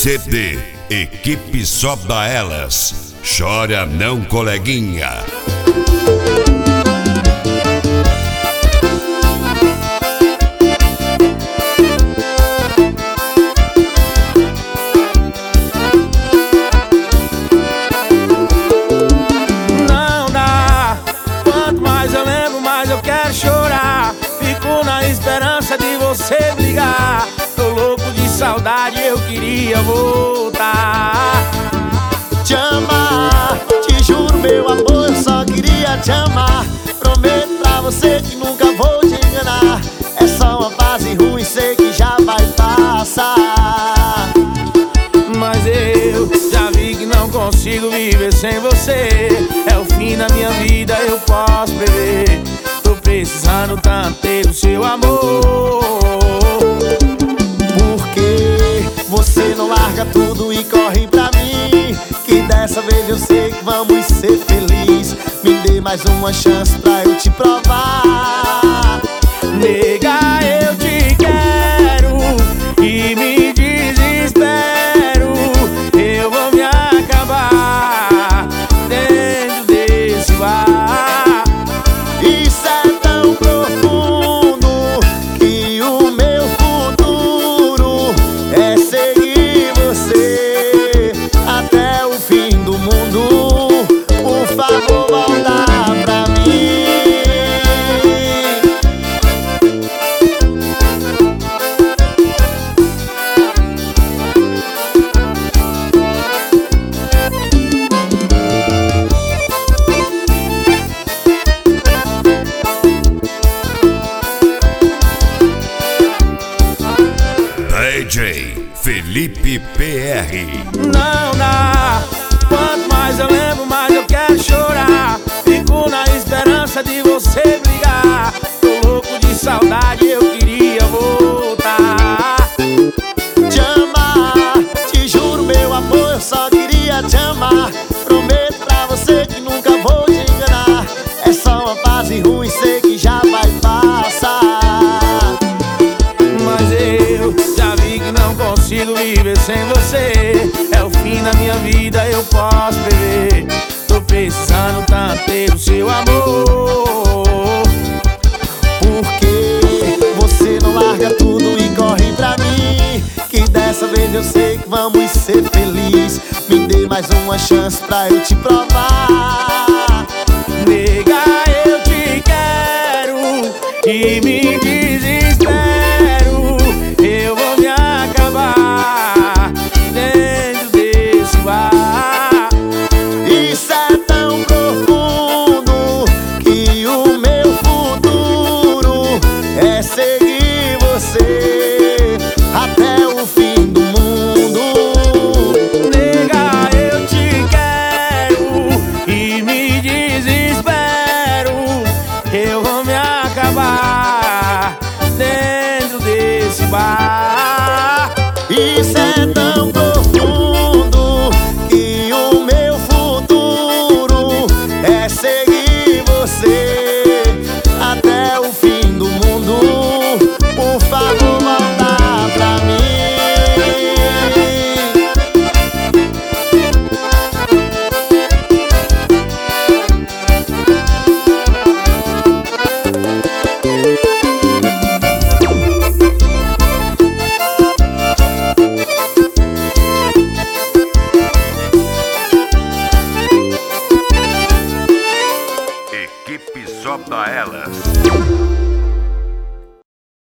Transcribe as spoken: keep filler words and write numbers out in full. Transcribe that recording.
C D Equipe Só Dá Elas. Chora não, coleguinha. Não dá, quanto mais eu lembro, mais eu quero chorar. Fico na esperança de você brigar. Tô louco de saudade, eu queria voltar. Te amar, te juro meu amor, eu só queria te amar. Prometo pra você que nunca vou te enganar. É só uma fase ruim, sei que já vai passar. Mas eu já vi que não consigo viver sem você. É o fim da minha vida, eu posso prever. Tô precisando tanto ter o seu amor. Porque você não larga tudo e corre pra mim, que dessa vez eu sei que vamos ser felizes. Me dê mais uma chance pra eu te provar. Nega, eu te quero e me desespero. Eu vou me acabar dentro desse bar. Isso é tão profundo que o meu futuro é seguir você até o fim do mundo. Por favor, volta pra mim. D J Felipe P R. Não dá, quanto mais eu lembro, mais eu quero chorar. Fico na esperança de você brigar. Tô louco de saudade, eu queria voltar. Te amar, te juro meu amor, eu só queria te amar. Prometo pra você que nunca vou te enganar. É só uma fase ruim, sei que já vai passar. Mas eu já vi que não consigo viver sem você. É o fim da minha vida, eu posso prever. Tô precisando tanto ter o seu amor. Porque você não larga tudo e corre pra mim, que dessa vez eu sei que vamos ser felizes. Me dê mais uma chance pra eu te provar. Nega, eu te quero e me desespero. Eu vou me acabar dentro desse bar. Isso é tão profundo que o meu futuro é seguir você até o fim do mundo. Nega, eu te quero e me desespero. Eu vou me acabar dentro desse bar. Isso é tão profundo que o meu futuro é seguir você até o fim do mundo. Por favor, volta pra mim. Equipe Só Dá Elas.